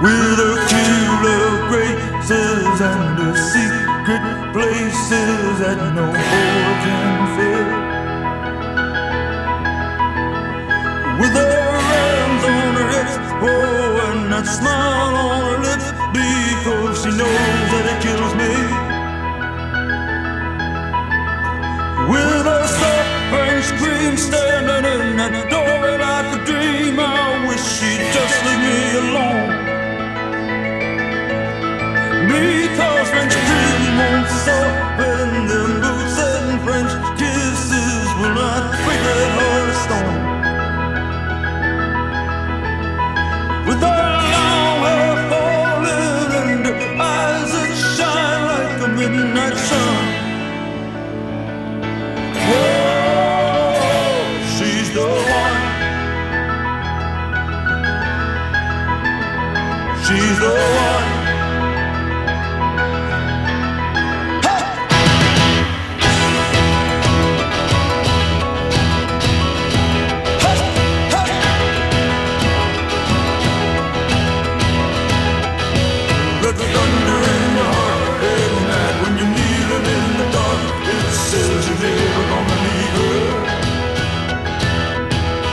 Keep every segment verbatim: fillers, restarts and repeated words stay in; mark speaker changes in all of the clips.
Speaker 1: with her killer graces and her secret places that no boy can fill. With her arms on her hips, oh, and that smile on her lips, because she knows that it kills me. With her soft French scream standing in that doorway like a dream, I wish she'd just leave me alone. Because French cream won't soften them boots and French kisses will not break that heart of stone. With her long hair falling and her eyes that shine like a midnight sun. Whoa, she's the one. She's the one.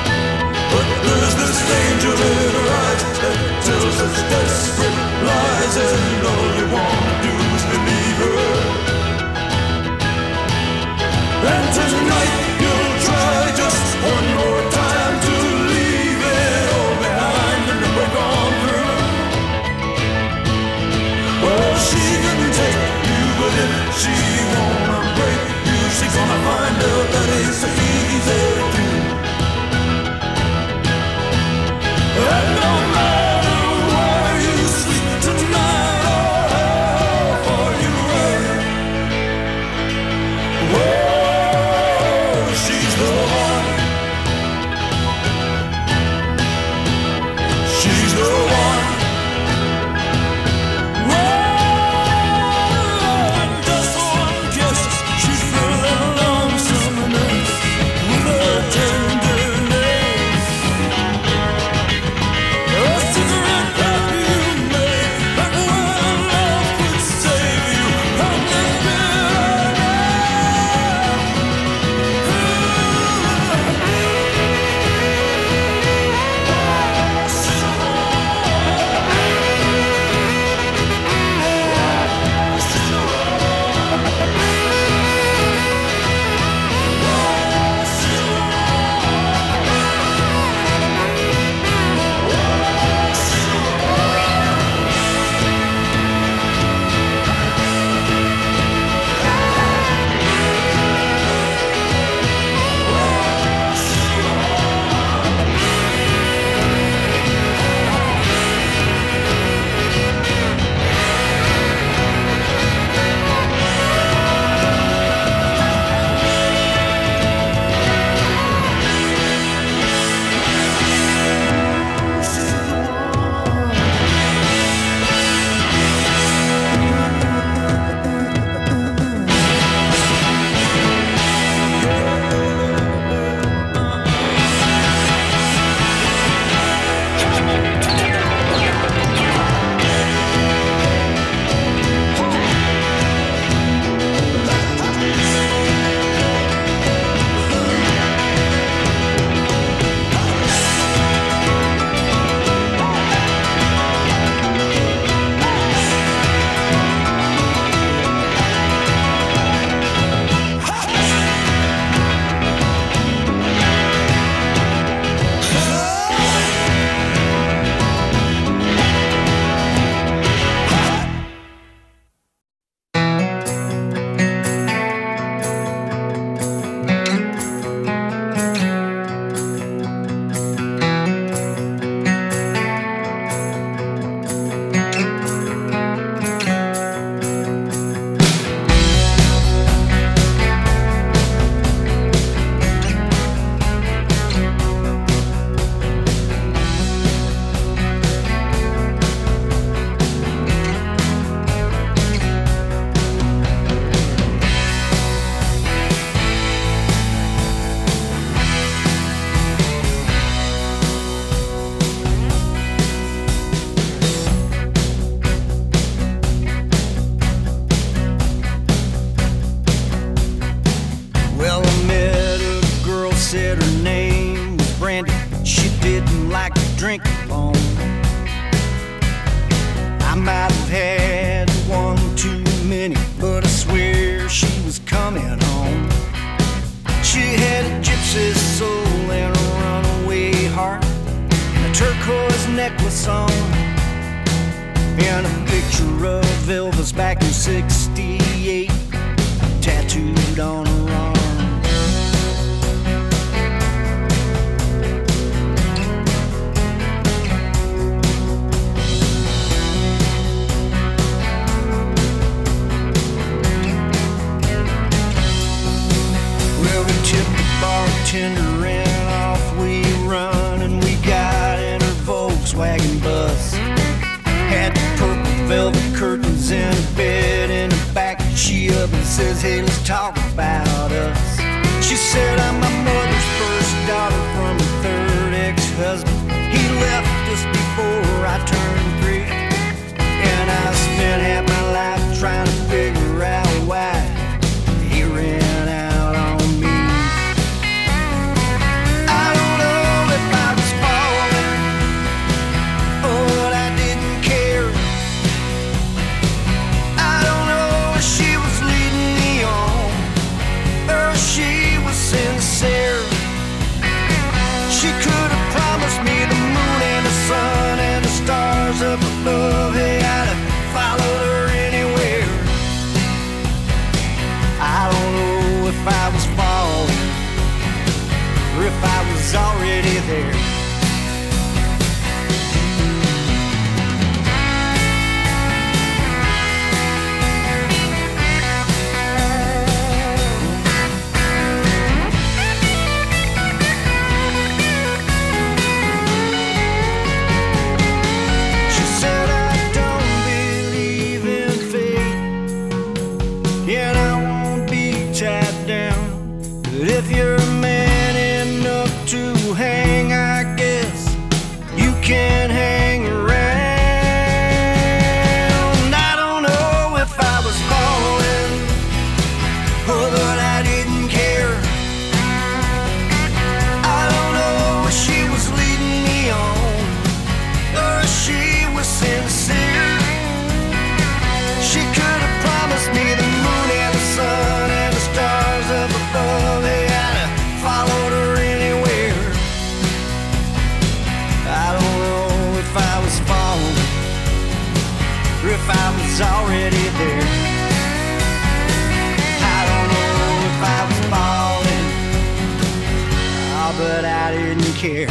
Speaker 1: Such desperate lies drink alone. I might have had one too many, but I swear she was coming home. She had a gypsy soul and a runaway heart, and a turquoise necklace on, and a picture of Elvis back in sixty-eight tattooed on her arm. Well, we tipped the bartender and off we run, and we got in her Volkswagen bus. Had the purple velvet curtains in the bed in the back. She up and says, hey, let's talk about us. She said, I'm my mother's first daughter from a third ex-husband. He left us before I turned three, and I spent half my life trying to figure out why he ran out on me. I don't know if I was falling or what I didn't care. I don't know if she was leading me on or if she was sincere. She could have promised me the moon and the sun and the stars up above. Hey, I'd have followed her anywhere. I don't know if I was falling or if I was already there. She said, I don't believe in fate, and I won't be tied down. But if you're man enough to hang, I guess you can hang around. I don't know if I was falling or that I didn't care. I don't know if she was leading me on or if she was sincere. She could have promised me the moon and the sun and the stars up above. Hey, I'd have followed her anywhere. I don't know if I was falling or if I was already there. I don't know if I was falling, oh, but I didn't care.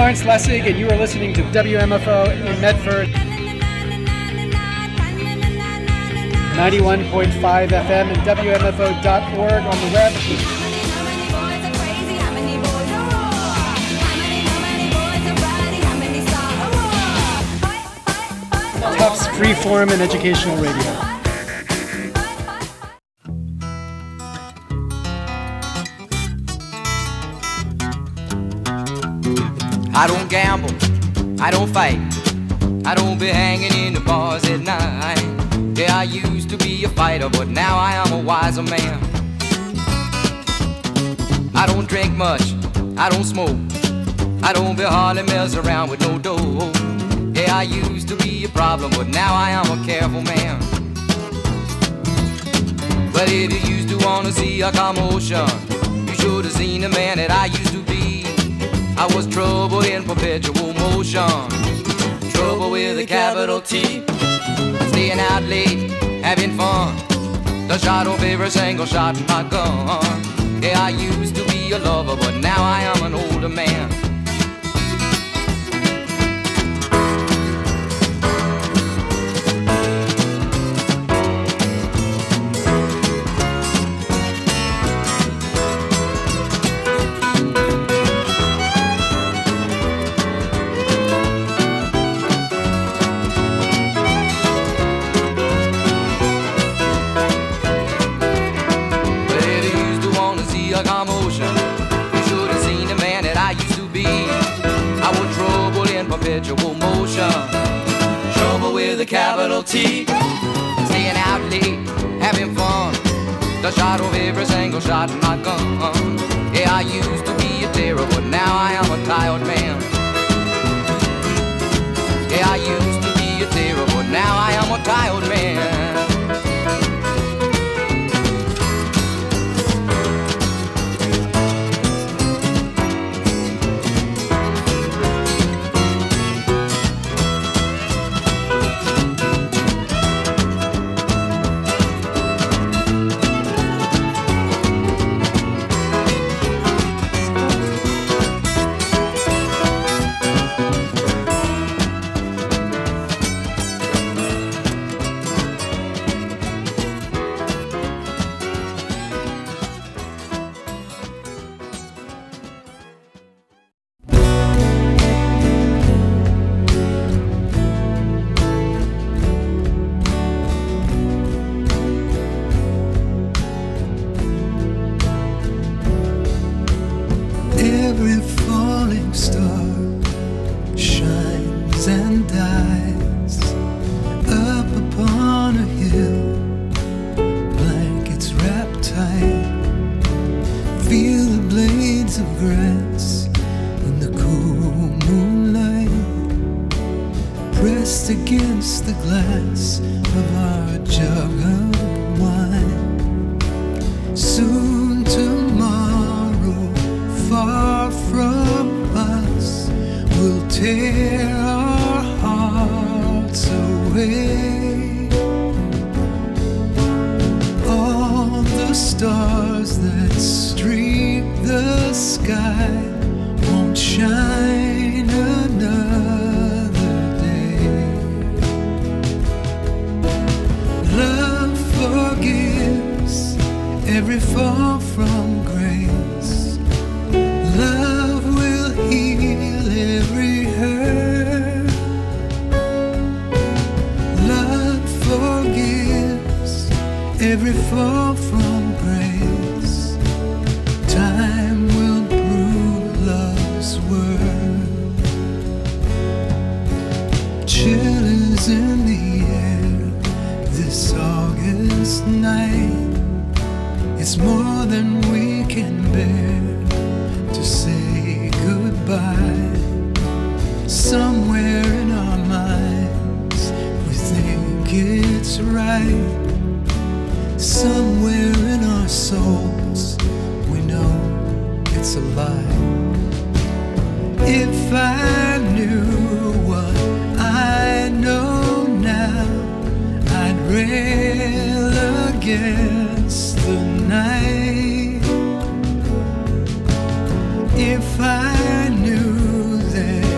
Speaker 2: Lawrence Lessig, and you are listening to W M F O in Medford. ninety-one point five F M and W M F O dot org on the web. Tufts Freeform and Educational Radio.
Speaker 3: I don't gamble, I don't fight, I don't be hanging in the bars at night. Yeah, I used to be a fighter, but now I am a wiser man. I don't drink much, I don't smoke, I don't be hardly mess around with no dough. Yeah, I used to be a problem, but now I am a careful man. But if you used to wanna see a commotion, you should have seen the man that I used to be. I was trouble in perpetual motion, trouble with a capital T. Staying out late, having fun, the shot of every single shot in my gun. Yeah, I used to be a lover, but now I am an older man. Perpetual motion, trouble with a capital T. Staying out late, having fun, the shot of every single shot in my gun. Yeah, I used to be a terror, but now I am a tired man. Yeah, I used to be a terror, but now I am a tired man.
Speaker 4: If I knew that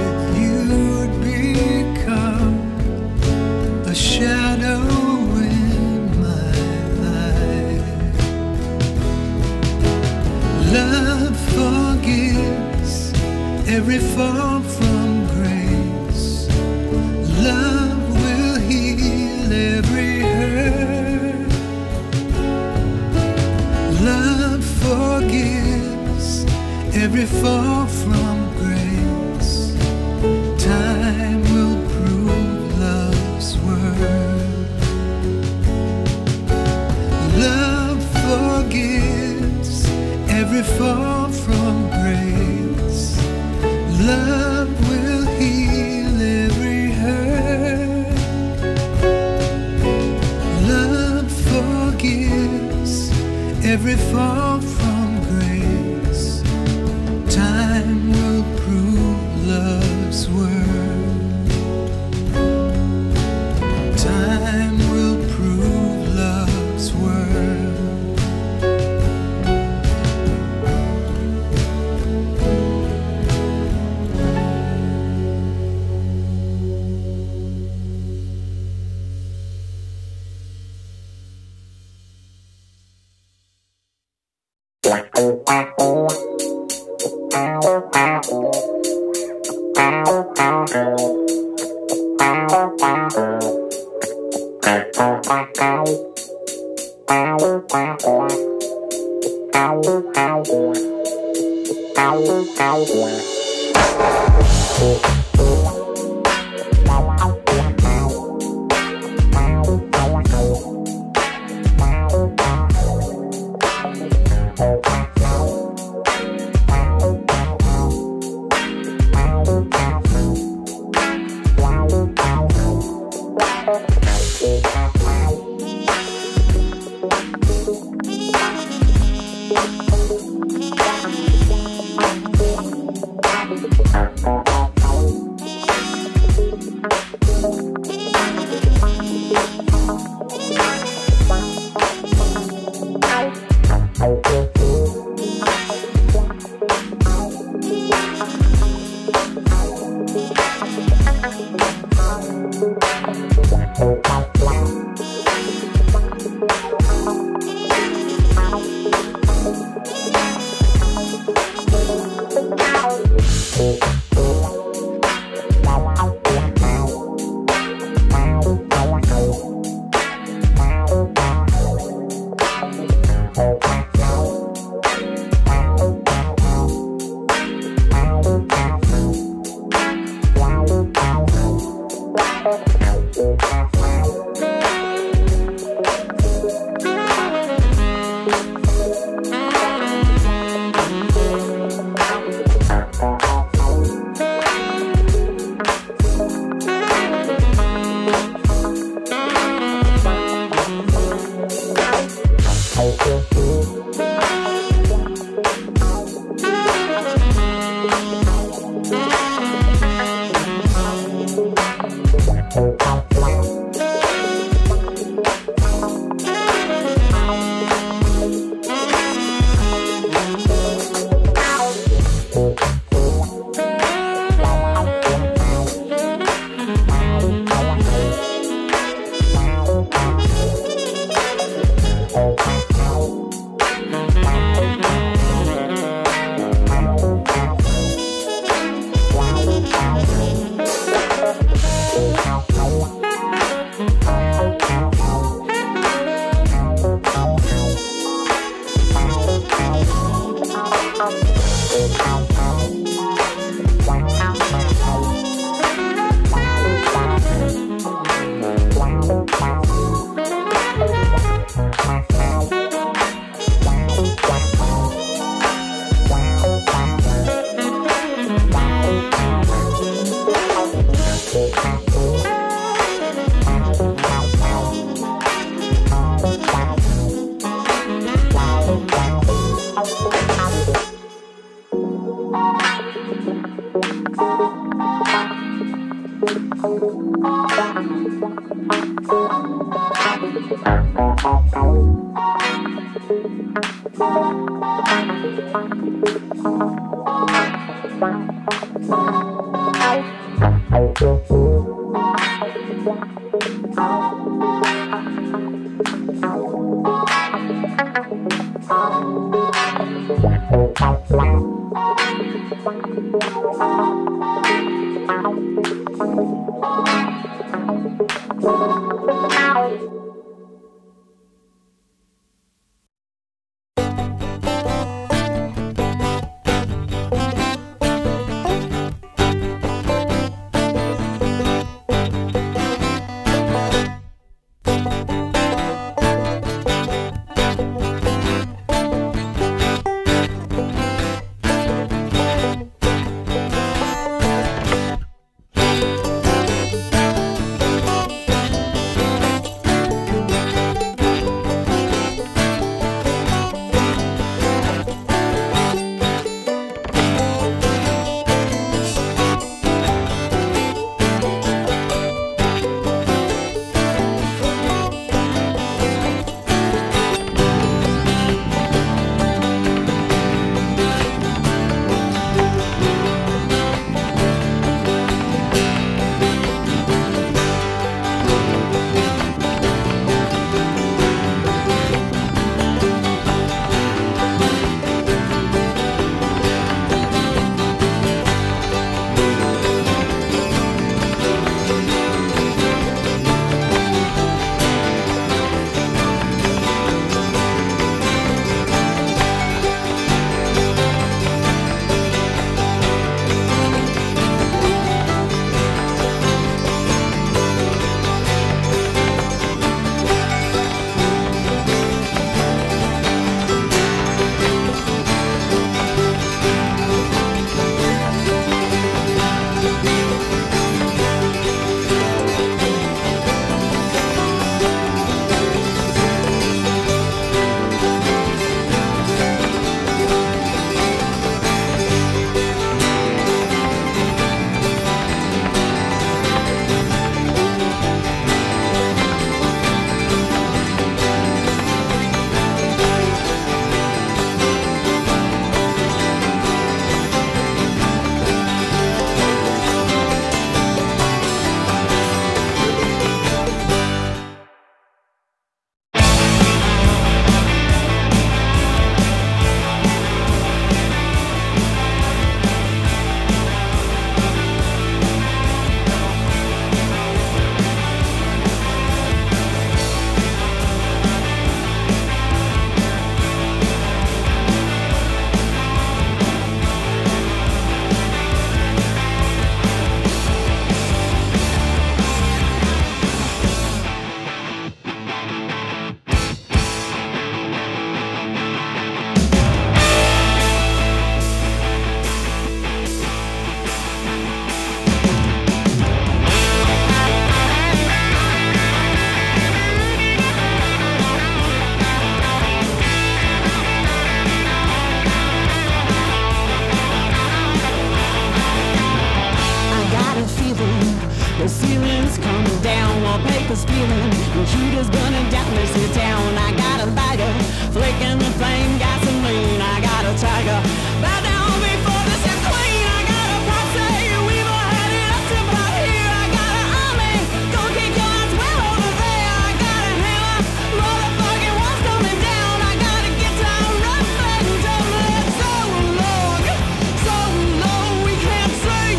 Speaker 4: The ceiling's coming down, wallpaper's peeling, computers burning down this here town. I got a lighter, flicking the flame, gasoline. I got a tiger, bow down before this is clean. I got a posse, we've all had it up to about here. I got an army, gonna kick your ass well over there. I got a hammer, motherfucking walls coming down. I got a guitar, rough and tumbling. So long, so long, we can't sing.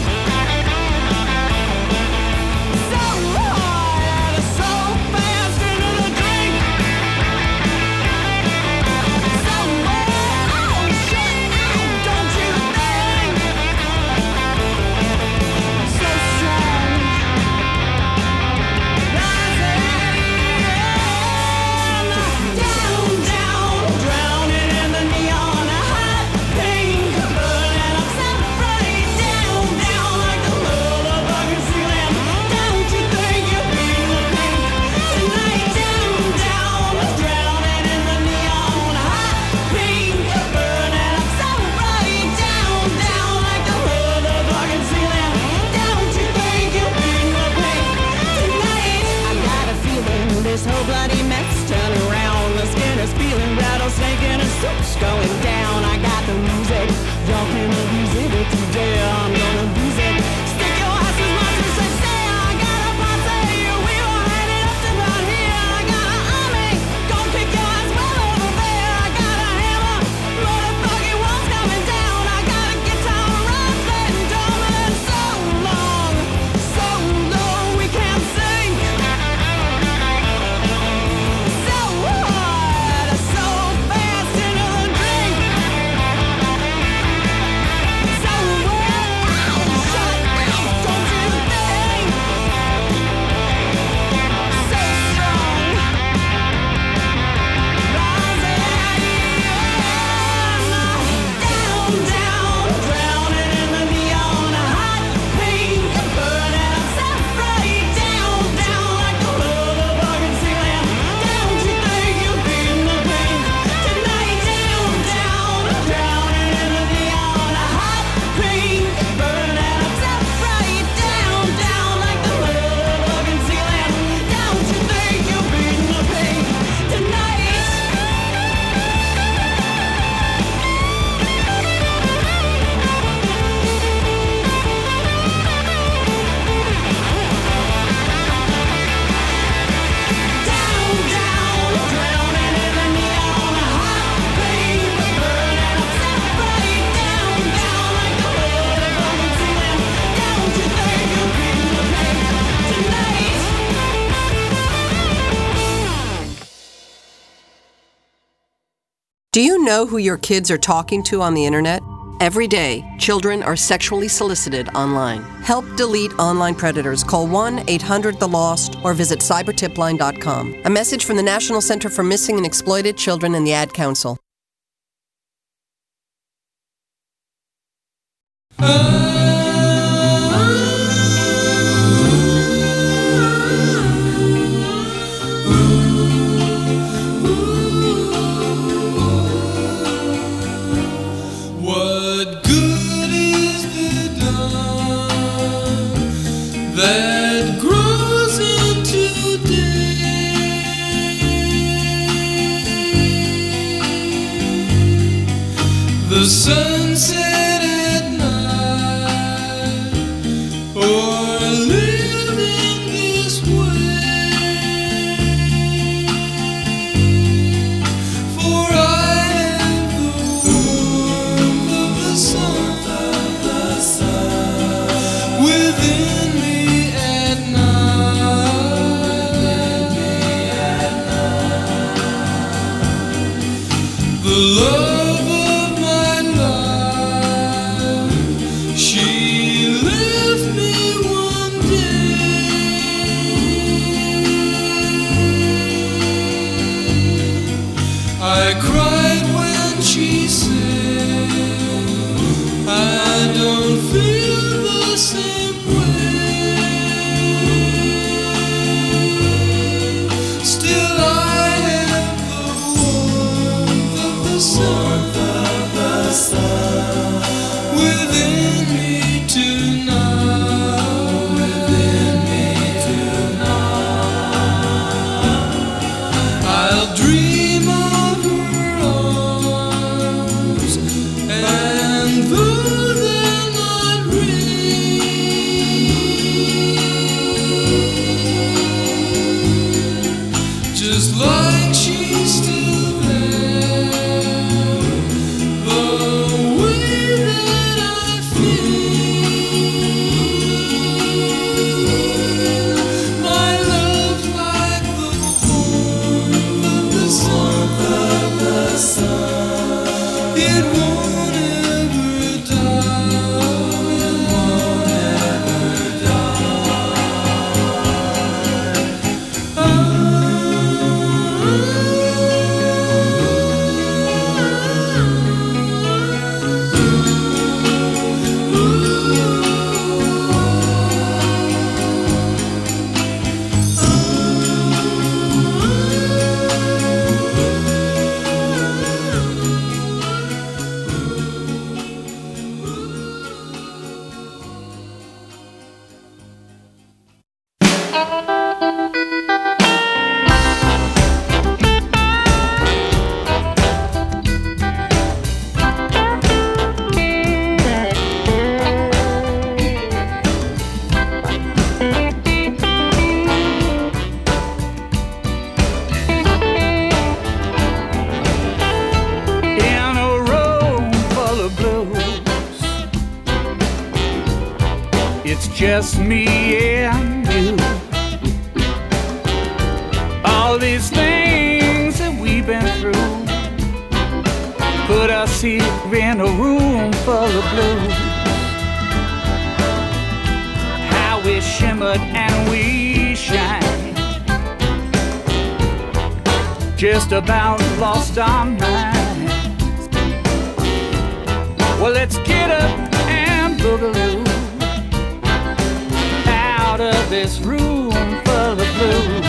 Speaker 4: So hard, so fast into the drink. So more, oh shit, oh, don't you think? So strong, rising, down, down, drowning in the neon, a hot pink, burning up so bright. Down, down like the motherfucking ceiling. Don't you think you're being the pink tonight? Down, down, drowning in the neon, a hot pink, burning up so bright. Down, down like the motherfucking ceiling. Don't you think you're being the pink tonight? I got a feeling this whole bloody mess turn around. The skin is peeling, rattlesnake in a soup's going down. I got the music, y'all can abuse it if you dare. I'm gonna lose it. Stick your ass as much as I say. I got a posse, we all had it up to about here. I got an army, gonna kick your ass well over there. I got a hammer, motherfucking walls coming down. I got a guitar, rough and tumbling. So long, so long, we can't sing. So hard, so fast into the drink. So well, oh shut up, don't you think? So strong, rising, down, down, drowning in the neon, a hot pink, burning up so bright. Down, down like the motherfucking ceiling. Don't you think you're being the pink tonight? Down, down, drowning in the neon, a hot pink, burning up so bright. Down, down like the motherfucking ceiling. Don't you think you're being the pink tonight? Down, down, drowning in the neon, a hot pink, burning up so bright. Down, down like the motherfucking ceiling. Don't you think you're being the pink tonight?
Speaker 5: Do you know who your kids are talking to on the internet? Every day, children are sexually solicited online. Help delete online predators. Call one eight hundred the lost or visit cyber tip line dot com. A message from the National Center for Missing and Exploited Children and the Ad Council.
Speaker 6: What good is the dawn that grows into day? The sunset at night, or living this way. For I am the warmth of the sun, within me at night. The love of my life.
Speaker 7: In a room full of blues, it's just me and you. All these things that we've been through put us here in a room full of blues. How we shimmered and we shine, just about lost our minds. Well, let's get up and boogaloo out of this room full of blues.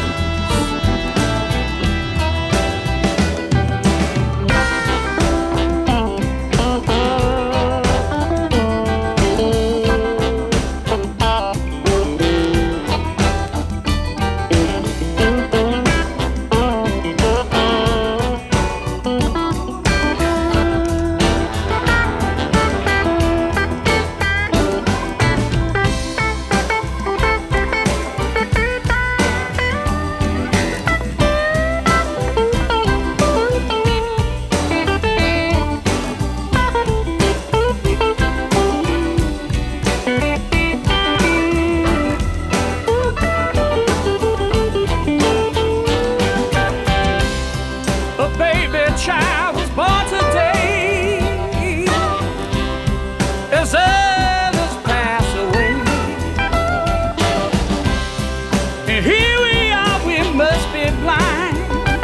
Speaker 7: A baby child was born today, as others pass away. And here we are, we must be blind.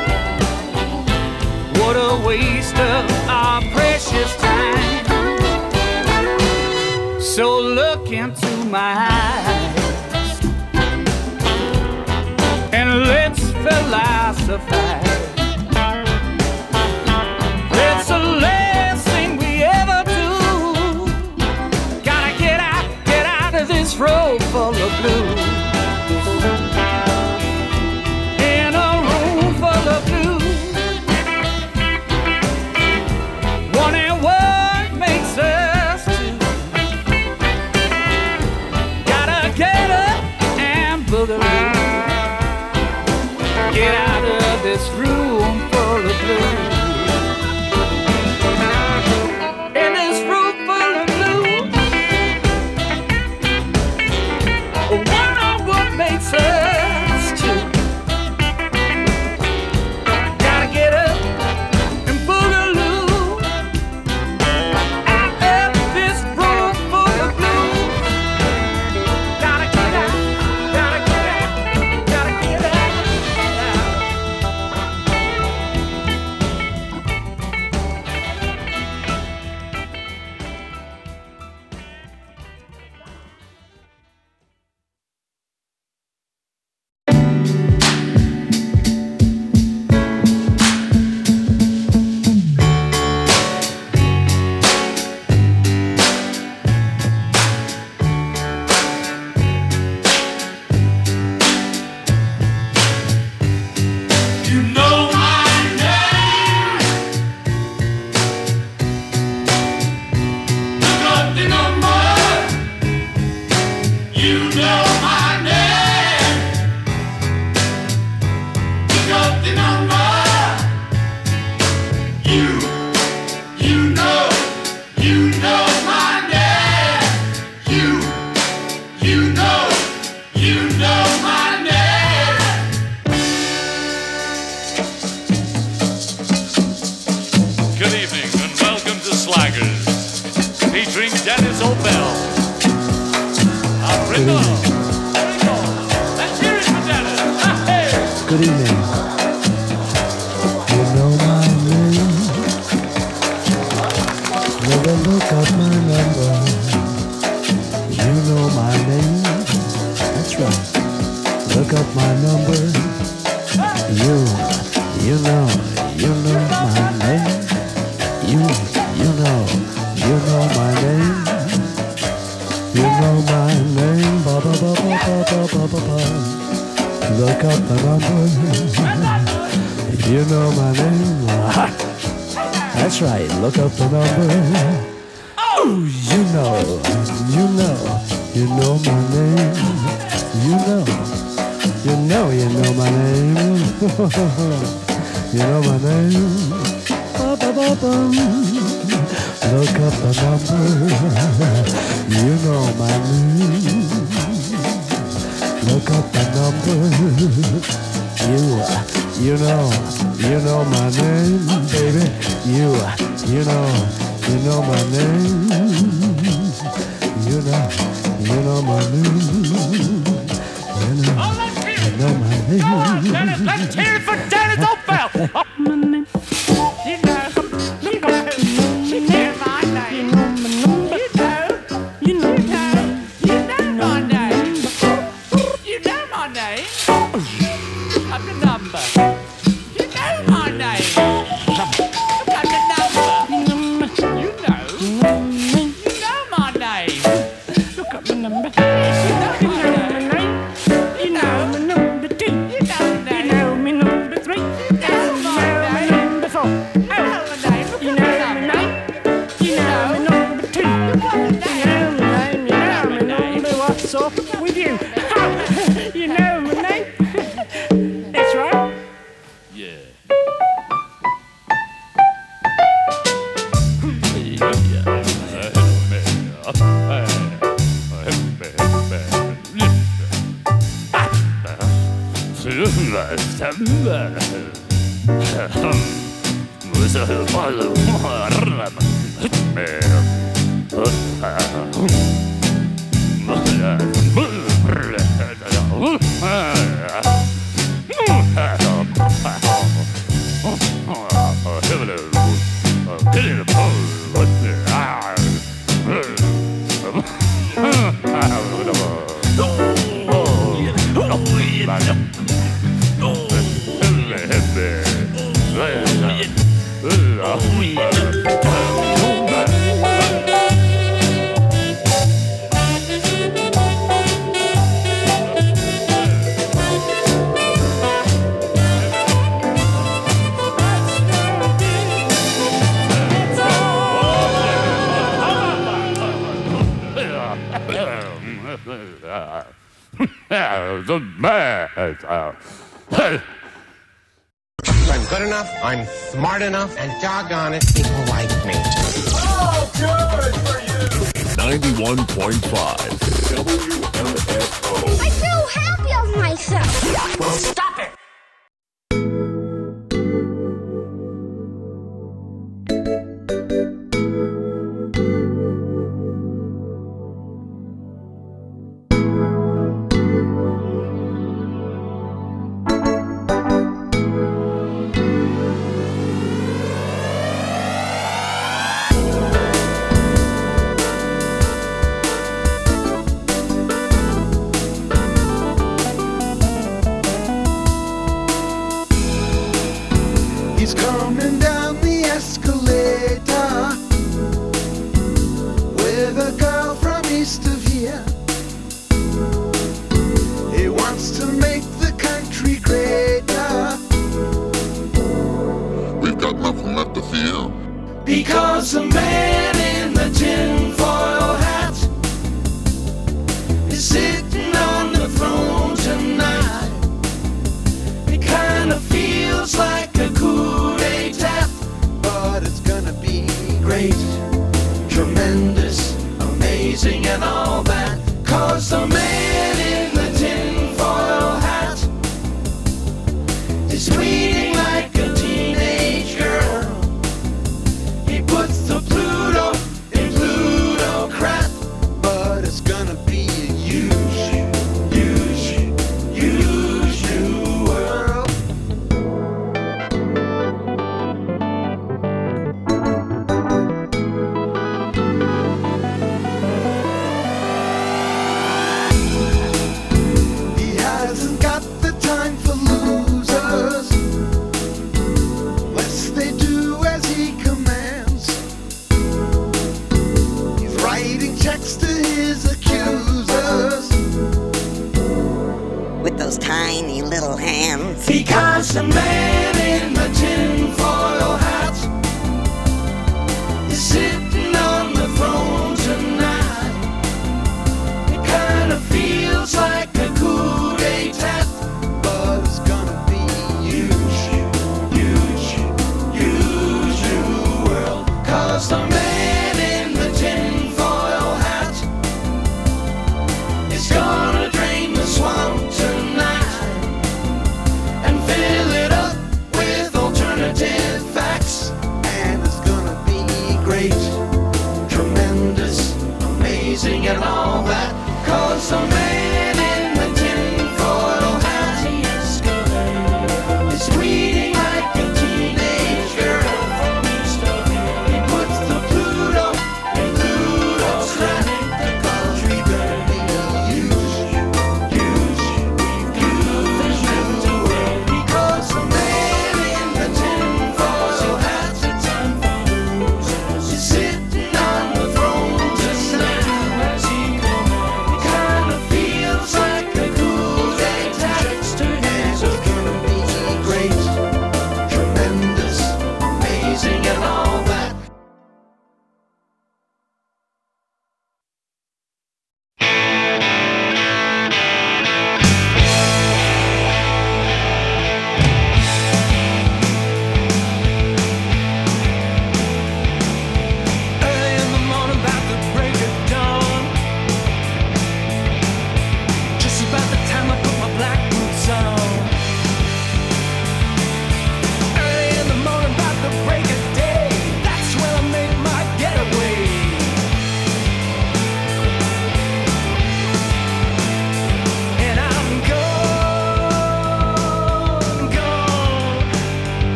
Speaker 7: What a waste of our precious time. So look into my eyes and let's philosophize. It's the last thing we ever do. Gotta get out, get out of this room full of blues. In a room full of blues, wondering what makes us two. Gotta get up and boogaloo, get out of this room full of blues. In this room full of blues, I wonder what makes us two. Gotta get up and boogaloo out of this room full of blues. Gotta get out, gotta get out, gotta get out.
Speaker 8: Look up the number. You know my name. That's right. Look up the number. Oh, you know, you know, you know my name. You know, you know, you know my name. You know my name. Ba-ba-ba-bum. Look up the number. You know my name. Look up the number. You, you know, you know my name, baby. You, you know, you know my name. You know, you know my name. You know, you know my name.
Speaker 7: Dennis, let's hear it for Dennis Oldfell. Oh, my name. You know, you know, you know my name. You know, you know, you know my name. You know my name. I'm the number. You know my name. I'm the number. You know. You know my name. Look up the number. You know my name. You know my number two. You know my name. You know my number three. You know my name. Number four. You know my name. You know my name. You know my number two. You know my name. You know my number. What's up with you? You know my name. That's right.
Speaker 9: Yeah.
Speaker 10: I'm good enough, I'm smart enough, and doggone it, people like me.
Speaker 11: Oh, good for you!
Speaker 12: ninety-one point five W M F O.
Speaker 11: I feel happy of myself. Well, stop it!
Speaker 1: He's coming down the escalator with a girl from east of here. He wants to make the country greater.
Speaker 12: We've got nothing left to fear.
Speaker 1: Because the man in the tinfoil hat is sitting on the throne tonight. It kind of feels like a coup d'etat, but it's gonna be great, tremendous, amazing and all that. Cause the man in the tinfoil hat is bleeding like a teenage girl. He puts the Pluto in Plutocrat, but it's gonna be a huge, huge, huge new world.
Speaker 9: little hands.
Speaker 6: Because the man in the tinfoil hat is sitting on the throne tonight. It kind of feels like a coup d'etat, but it's gonna be huge, huge, huge new world. Cause the man in the tinfoil hat is gonna drain the swamp tonight and fill it up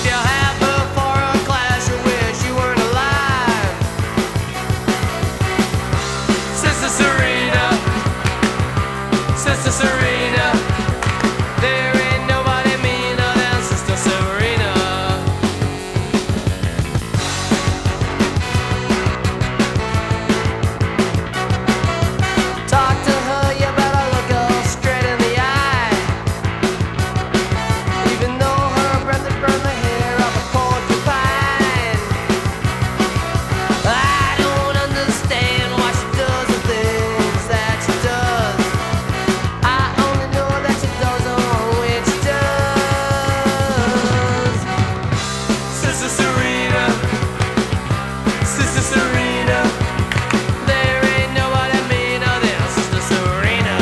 Speaker 3: If you have her for a class, you wish you weren't alive. Sister Serena, Sister Serena, there ain't nobody meaner than Sister Serena. Talk to her, you better look her straight in the eye. Even though her breath would burn the hair of a porcupine. I don't understand why she does the things that she does. I only know that she does them when she does. Sister Serena, Sister Serena, there ain't nobody meaner than Sister Serena.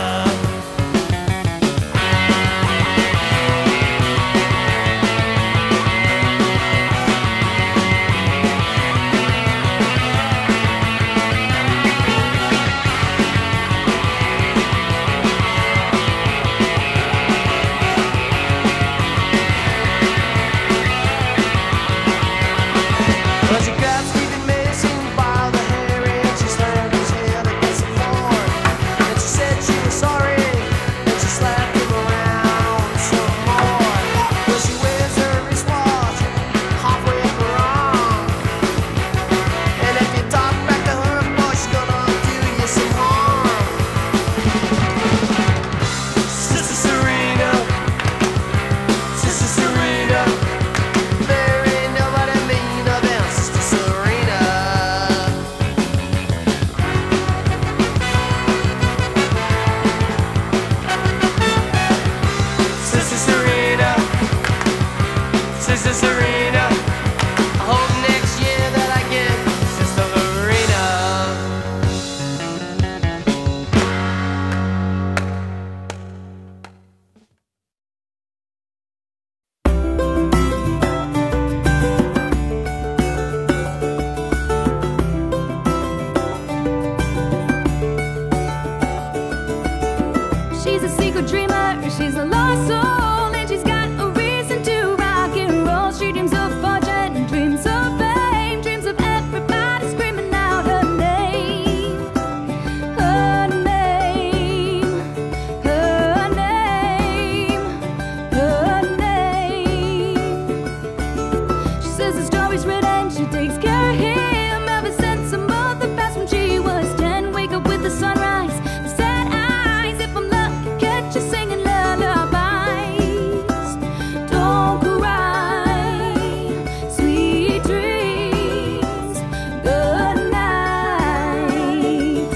Speaker 3: Well, she grabbed Stephen Mason by the hair and she slammed his head against the floor. And she said she was sorry and she slapped him around some more. Well, she wears her wristwatch halfway up her arm. And if you talk back to her, boy, she's gonna do you some harm. Sister Serena, Sister Serena, there ain't nobody meaner than Sister Serena. Sister Serena, Sister Serena, I hope next year that I get Sister Serena.
Speaker 9: She's a secret dreamer, she's a lost soul, and she's got a reason to rock and roll. She dreams of fortune, dreams of fame, dreams of everybody screaming out her name. Her name, her name, her name. She says the story's written, she takes care of him ever since her mother passed when she was ten. Wake up with the sunrise, the sad eyes. If I'm lucky, catch you singing lullabies. Don't cry, sweet dreams, good night.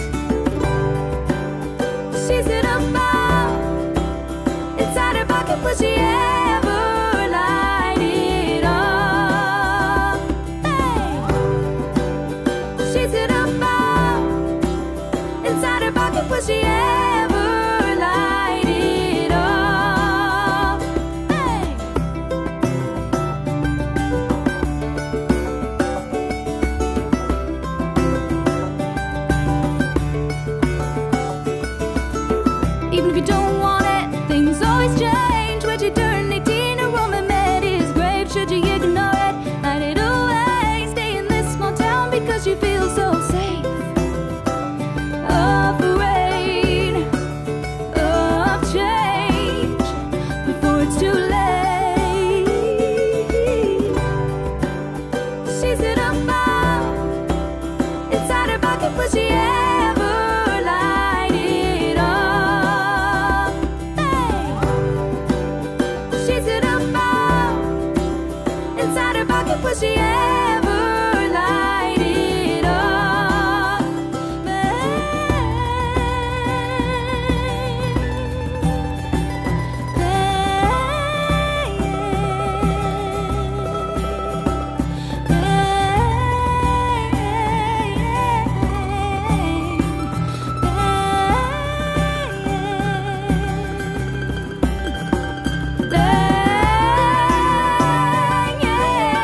Speaker 9: She's in a bow inside her pocket, will she ever light it up? Hey. She's in a bow inside her pocket, will she ever light it up? Hey. Even if you don't want it, things always change. When she turned eighteen, a woman met his grave. Should you ignore it, hide it away? Stay in this small town because you feel so safe. Afraid of change before it's too late. She's in a bow inside her pocket, will she ever light it up? Hey. She's in a bow inside her pocket, will she ever